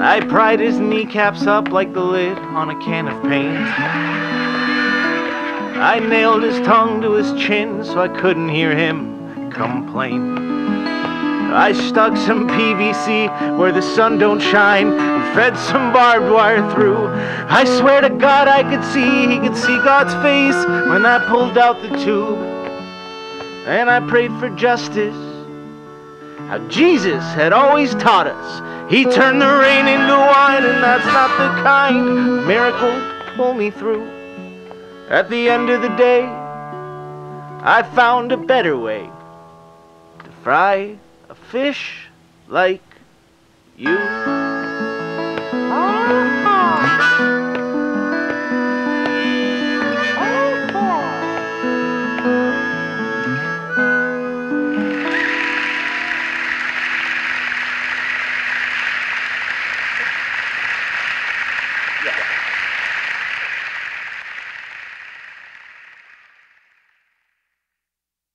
I pried his kneecaps up like the lid on a can of paint. I nailed his tongue to his chin so I couldn't hear him complain. I stuck some PVC where the sun don't shine and fed some barbed wire through. I swear to God he could see God's face when I pulled out the tube. And I prayed for justice, how Jesus had always taught us. He turned the rain into wine, and that's not the kind of miracle to pull me through. At the end of the day, I found a better way to fry a fish like you.